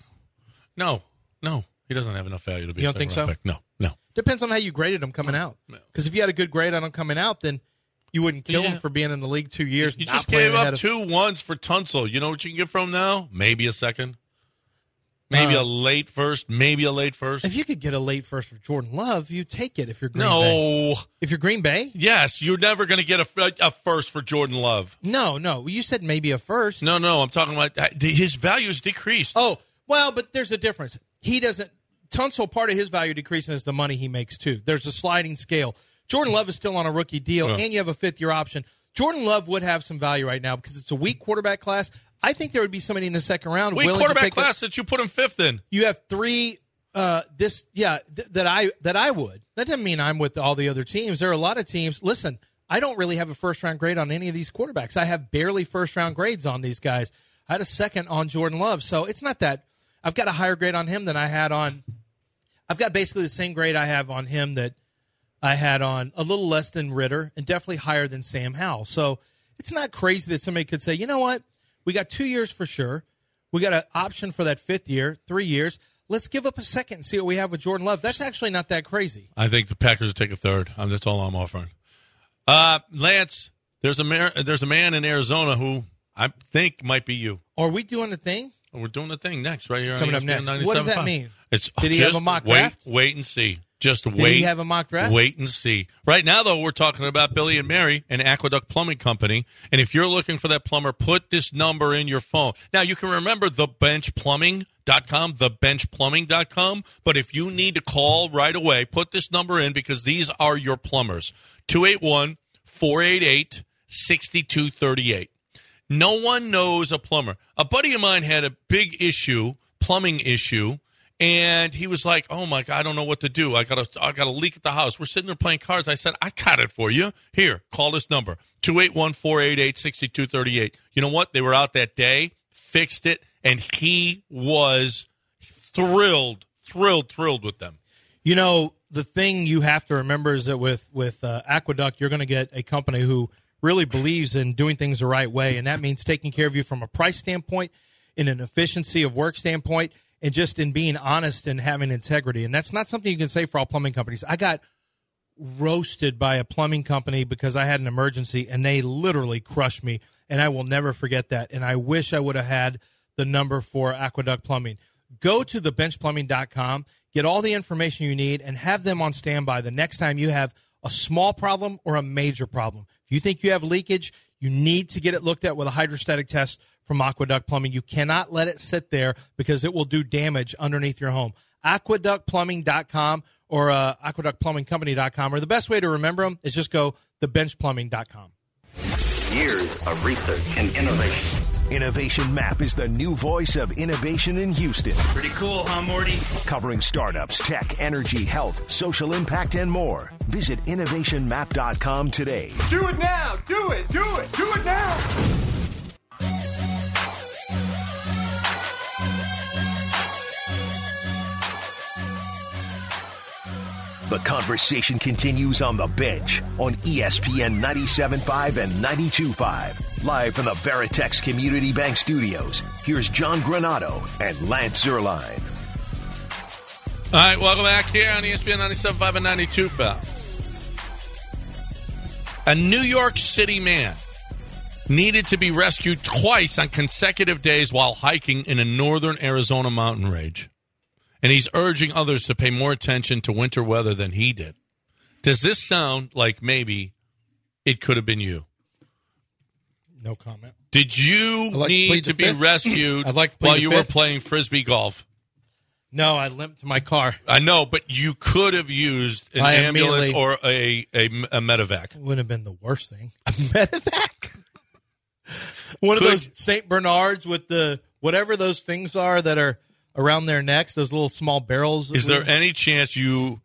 no, no. He doesn't have enough value to be. You a don't think second-round so? pick. No, no. Depends on how you graded him coming out. No. Because if you had a good grade on him coming out, then you wouldn't kill Yeah. him for being in the league two years. You not just playing gave ahead up of- two ones for Tunsil. You know what you can get from him now? Maybe a second. Maybe Uh, a late first. Maybe a late first. If you could get a late first for Jordan Love, you take it. If you're Green Bay, No. if you're Green Bay, Yes, you're never going to get a, a first for Jordan Love. no, no. You said maybe a first. No, no. I'm talking about uh, his value is decreased. Oh, well, but there's a difference. He doesn't. Tunsil, part of his value decreasing is the money he makes too. There's a sliding scale. Jordan Love is still on a rookie deal, Yeah. and you have a fifth year option. Jordan Love would have some value right now because it's a weak quarterback class. I think there would be somebody in the second round Weak willing to quarterback take class that you put him fifth in. You have three. Uh, this, yeah, th- that I that I would. That doesn't mean I'm with all the other teams. There are a lot of teams. Listen, I don't really have a first round grade on any of these quarterbacks. I have barely first round grades on these guys. I had a second on Jordan Love, so it's not that I've got a higher grade on him than I had on. I've got basically the same grade I have on him that I had on a little less than Ritter and definitely higher than Sam Howell. So it's not crazy that somebody could say, you know what, we got two years for sure. We got an option for that fifth year, three years. Let's give up a second and see what we have with Jordan Love. That's actually not that crazy. I think the Packers will take a third. Um, that's all I'm offering. Uh, Lance, there's a mar- there's a man in Arizona who I think might be you. Are we doing the thing? We're doing the thing next, right here. Coming on up E S P N next. What does that ninety-seven point five. mean? It's Did he just have a mock wait, draft? Wait and see. Just Did wait. he have a mock draft? Wait and see. Right now, though, we're talking about Billy and Mary, an Aqueduct Plumbing Company. And if you're looking for that plumber, put this number in your phone. Now, you can remember the bench plumbing dot com, the bench plumbing dot com. But if you need to call right away, put this number in because these are your plumbers. two eight one, four eight eight, six two three eight. No one knows a plumber. A buddy of mine had a big issue, plumbing issue, and he was like, "Oh my God, I don't know what to do. I got a, I got a leak at the house." We're sitting there playing cards. I said, "I got it for you. Here, call this number two eight one, four eight eight, six two three eight." You know what? They were out that day, fixed it, and he was thrilled, thrilled, thrilled with them. You know, the thing you have to remember is that with with uh, Aqueduct, you're going to get a company who really believes in doing things the right way, and that means taking care of you from a price standpoint, in an efficiency of work standpoint, and just in being honest and having integrity. And that's not something you can say for all plumbing companies. I got roasted by a plumbing company because I had an emergency, and they literally crushed me, and I will never forget that. And I wish I would have had the number for Aqueduct Plumbing. Go to the bench plumbing dot com, get all the information you need, and have them on standby the next time you have a small problem or a major problem. If you think you have leakage, you need to get it looked at with a hydrostatic test from Aqueduct Plumbing. You cannot let it sit there because it will do damage underneath your home. aqueduct plumbing dot com or uh, aqueduct plumbing company dot com, or the best way to remember them is just go the bench plumbing dot com. Years of research and innovation Innovation Map is the new voice of innovation in Houston. Pretty cool, huh, Morty? Covering startups, tech, energy, health, social impact, and more. Visit innovation map dot com today. Do it now! Do it! Do it! Do it now! The conversation continues on the bench on E S P N ninety-seven point five and ninety-two point five. Live from the Veritex Community Bank Studios, here's John Granato and Lance Zierlein. All right, welcome back here on E S P N ninety-seven point five and ninety-two point five. A New York City man needed to be rescued twice on consecutive days while hiking in a northern Arizona mountain range. And he's urging others to pay more attention to winter weather than he did. Does this sound like maybe it could have been you? No comment. Did you like to need plead to the be fifth. rescued I'd like to plead while the you fifth. were playing Frisbee golf? No, I limped to my car. I know, but you could have used an I ambulance immediately- or a, a, a medevac. It wouldn't have been the worst thing. A medevac? One Could- of those Saint Bernards with the whatever those things are that are around their necks, those little small barrels. Is there any chance you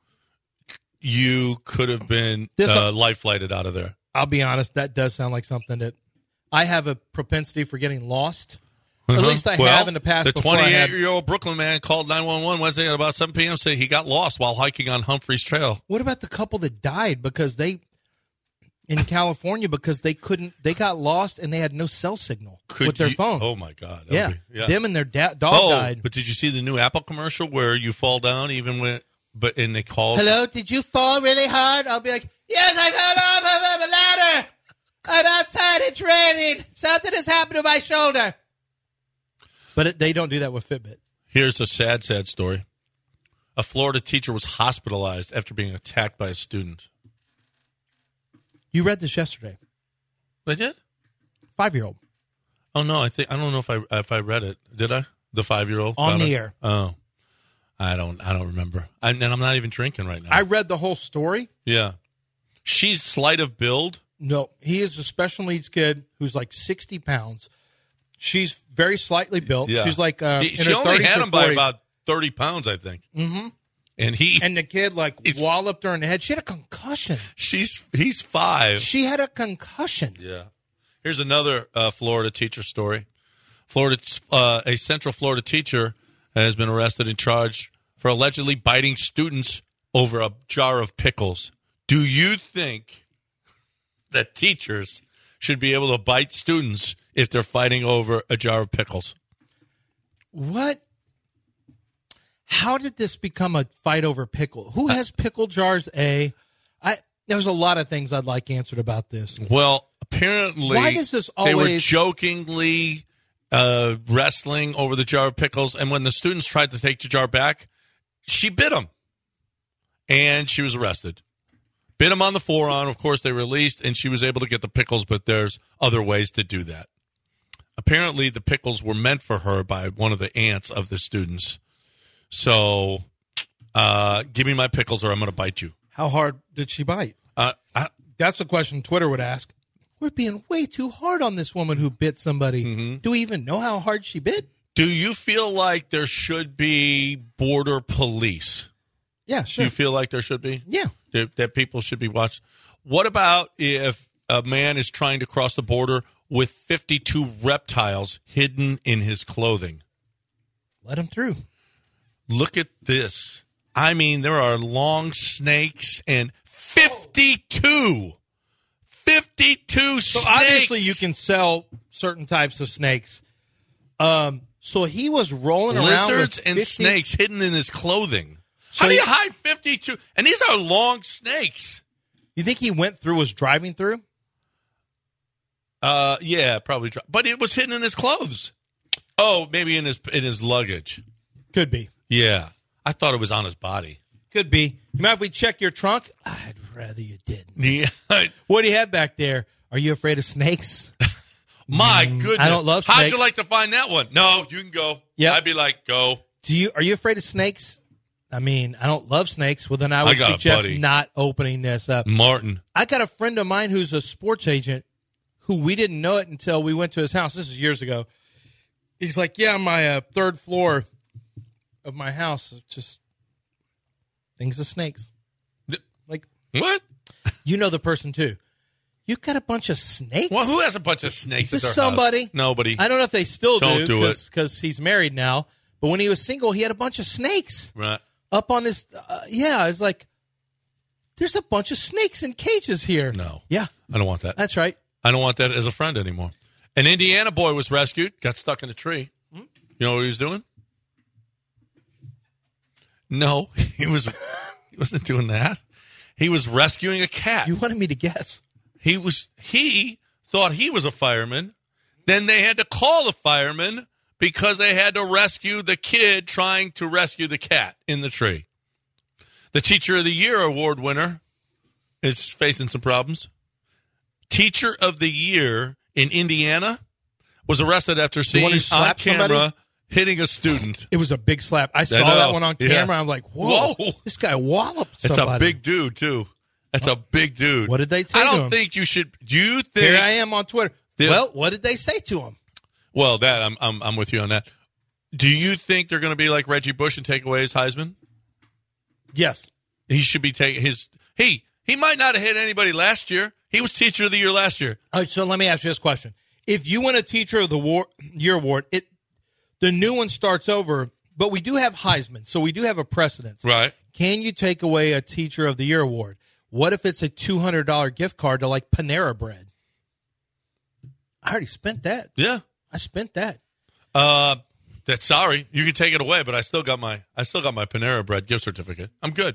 you could have been This- uh, life flighted out of there? I'll be honest, that does sound like something that I have a propensity for getting lost. At Uh-huh. least I Well, have in the past. The before I had- twenty-eight-year-old Brooklyn man called nine one one Wednesday at about seven p.m. saying he got lost while hiking on Humphreys Trail. What about the couple that died because they in California because they couldn't they got lost and they had no cell signal Could with their you- phone. Oh, my God. That yeah. would be- yeah. Them and their da- dog oh, died. but did you see the new Apple commercial where you fall down even when, but and they call? Hello, did you fall really hard? I'll be like, yes, I fell off of a ladder. I'm outside. It's raining. Something has happened to my shoulder. But it, they don't do that with Fitbit. Here's a sad, sad story. A Florida teacher was hospitalized after being attacked by a student. You read this yesterday. They did? Five-year-old. Oh no, I think I don't know if I if I read it. Did I? The five-year-old On found the it? air. Oh, I don't. I don't remember. I, and I'm not even drinking right now. I read the whole story. yeah, she's slight of build. No, he is a special needs kid who's like sixty pounds. She's very slightly built. Yeah, She's like uh, she, in she her only thirties had or him by forties. about thirty pounds, I think. Mm-hmm. And he And the kid like It's- walloped her in the head. She had a concussion. she's he's five. She had a concussion. Yeah. Here's another uh, Florida teacher story. Florida, uh, a Central Florida teacher has been arrested and charged for allegedly biting students over a jar of pickles. Do you think that teachers should be able to bite students if they're fighting over a jar of pickles? What? How did this become a fight over pickle? Who has pickle jars? A, I. There's a lot of things I'd like answered about this. Well, apparently, Why does this they were always- jokingly uh, wrestling over the jar of pickles, and when the students tried to take the jar back, she bit him, and she was arrested. Bit him on the forearm. Of course, they released, and she was able to get the pickles, but there's other ways to do that. Apparently, the pickles were meant for her by one of the aunts of the students. So, uh, give me my pickles or I'm going to bite you. How hard did she bite? Uh, I, That's the question Twitter would ask. We're being way too hard on this woman who bit somebody. Mm-hmm. Do we even know how hard she bit? do you feel like there should be border police? Yeah, Do sure. you feel like there should be? yeah. That, that people should be watched? What about if a man is trying to cross the border with fifty-two reptiles hidden in his clothing? Let him through. Look at this. I mean, there are long snakes and fifty-two. fifty-two So snakes. obviously you can sell certain types of snakes. Um, so he was rolling around Lizards with and fifty snakes hidden in his clothing. So How do you he- hide fifty-two? And these are long snakes. You think he went through, was driving through? Uh, yeah, probably. Try- but it was hidden in his clothes. Oh, maybe in his in his luggage. Could be. Yeah, I thought it was on his body. Could be. You mind if we check your trunk? I'd rather you didn't. Yeah, What do you have back there? Are you afraid of snakes? my goodness. I don't love How'd snakes. you like to find that one? No, you can go. Yep. I'd be like, go. Do you? Are you afraid of snakes? I mean, I don't love snakes. Well, then I would got a suggest buddy. not opening this up. Martin. I got a friend of mine who's a sports agent who we didn't know it until we went to his house. This is years ago. He's like, yeah, my uh, third floor of my house is just things of snakes. Like, what? You know the person, too. You got a bunch of snakes? Well, who has a bunch of snakes at Just their somebody. house? Nobody. I don't know if they still Don't do. do it. Because he's married now. But when he was single, he had a bunch of snakes Right. up on his... Uh, yeah, I was like, there's a bunch of snakes in cages here. No. Yeah, I don't want that. that's right. I don't want that as a friend anymore. An Indiana boy was rescued, got stuck in a tree. You know what he was doing? No, he was he wasn't doing that. He was rescuing a cat. You wanted me to guess. He was he thought he was a fireman. Then they had to call the fireman because they had to rescue the kid trying to rescue the cat in the tree. The Teacher of the Year award winner is facing some problems. Teacher of the Year in Indiana was arrested after one seeing who on slapped camera somebody? hitting a student. It was a big slap. I saw know. that one on Yeah. camera. I'm like, whoa, Whoa. this guy walloped It's somebody. a big dude, too. That's a big dude. What did they say I to don't him? think you should. Do you think? Here I am on Twitter. Yeah. Well, what did they say to him? Well, that I'm I'm I'm with you on that. Do you think they're going to be like Reggie Bush and take away his Heisman? Yes. He should be taking his. He he might not have hit anybody last year. He was Teacher of the Year last year. All right, so let me ask you this question. If you win a Teacher of the war, Year award, it the new one starts over, but we do have Heisman, so we do have a precedence. Right. Can you take away a Teacher of the Year award? What if it's a two hundred dollars gift card to like Panera Bread? I already spent that. Yeah. I spent that. Uh, that's sorry. You can take it away, but I still got my I still got my Panera Bread gift certificate. I'm good.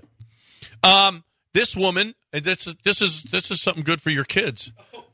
Um, this woman, and this is this is this is something good for your kids.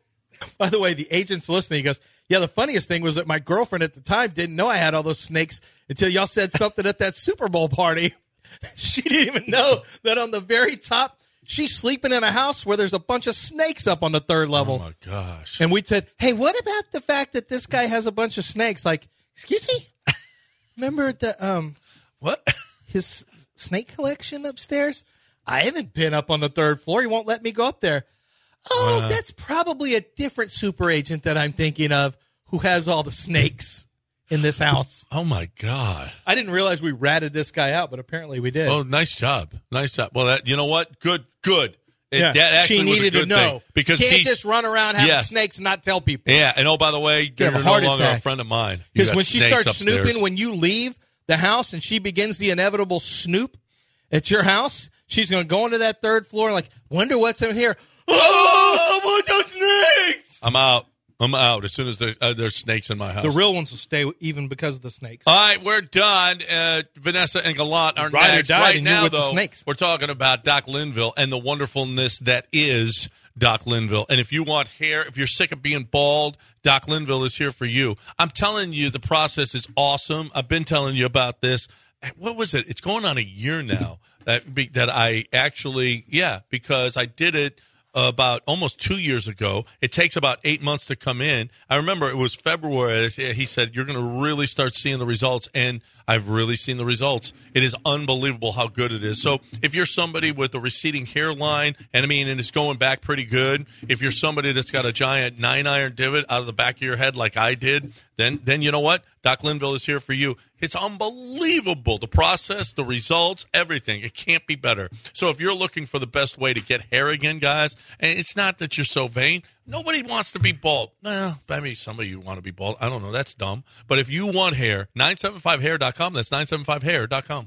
By the way, the agent's listening. He goes, yeah, the funniest thing was that my girlfriend at the time didn't know I had all those snakes until y'all said something at that Super Bowl party. She didn't even know that on the very top, she's sleeping in a house where there's a bunch of snakes up on the third level. Oh my gosh! And we said, hey, what about the fact that this guy has a bunch of snakes? Like, excuse me? Remember the um What? his snake collection upstairs? I haven't been up on the third floor. He won't let me go up there. Oh, Uh. that's probably a different super agent that I'm thinking of who has all the snakes in this house. Oh my God! I didn't realize we ratted this guy out, but apparently we did. Oh, nice job, nice job. Well, that you know what? Good, good. It, yeah. that actually she was a needed good to know thing because you can't he, just run around having Yes. snakes and not tell people. yeah. And oh, by the way, Get you're a no heart longer a attack. friend of mine. You Because got when she snakes starts upstairs. snooping, when you leave the house and she begins the inevitable snoop at your house, she's going to go into that third floor and like, wonder what's in here. Oh, a bunch of snakes! I'm out. I'm out as soon as there, uh, there's snakes in my house. The real ones will stay even because of the snakes. All right, we're done. Uh, Vanessa and Galant are Ride or next. die, Right and you're now, with the though, snakes. we're talking about Doc Linville and the wonderfulness that is Doc Linville. And if you want hair, if you're sick of being bald, Doc Linville is here for you. I'm telling you, the process is awesome. I've been telling you about this. What was it? It's going on a year now that be, that I actually, yeah, because I did it about almost two years ago. It takes about eight months to come in. I remember it was February. He said, you're going to really start seeing the results. And I've really seen the results. It is unbelievable how good it is. So if you're somebody with a receding hairline, and I mean, and it's going back pretty good, if you're somebody that's got a giant nine iron divot out of the back of your head like I did, then, then you know what? Doc Linville is here for you. It's unbelievable. The process, the results, everything. It can't be better. So if you're looking for the best way to get hair again, guys, and it's not that you're so vain. Nobody wants to be bald. Well, maybe some of you want to be bald. I don't know. That's dumb. But if you want hair, nine seven five hair dot com. That's nine seven five hair dot com.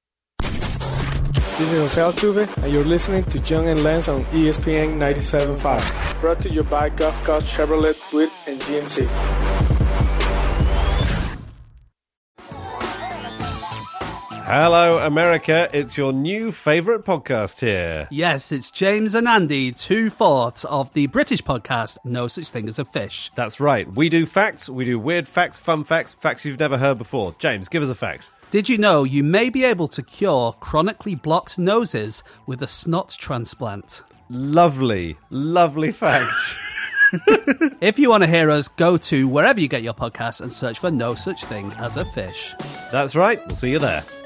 This is Jose Altuve, and you're listening to John and Lance on E S P N ninety-seven point five. Brought to you by Gulf Coast Chevrolet, Buick, and G M C. Hello, America. It's your new favourite podcast here. Yes, it's James and Andy, two-fourths of the British podcast, No Such Thing as a Fish. That's right. We do facts, we do weird facts, fun facts, facts you've never heard before. James, give us a fact. Did you know you may be able to cure chronically blocked noses with a snot transplant? Lovely, lovely fact. If you want to hear us, go to wherever you get your podcasts and search for No Such Thing as a Fish. That's right. We'll see you there.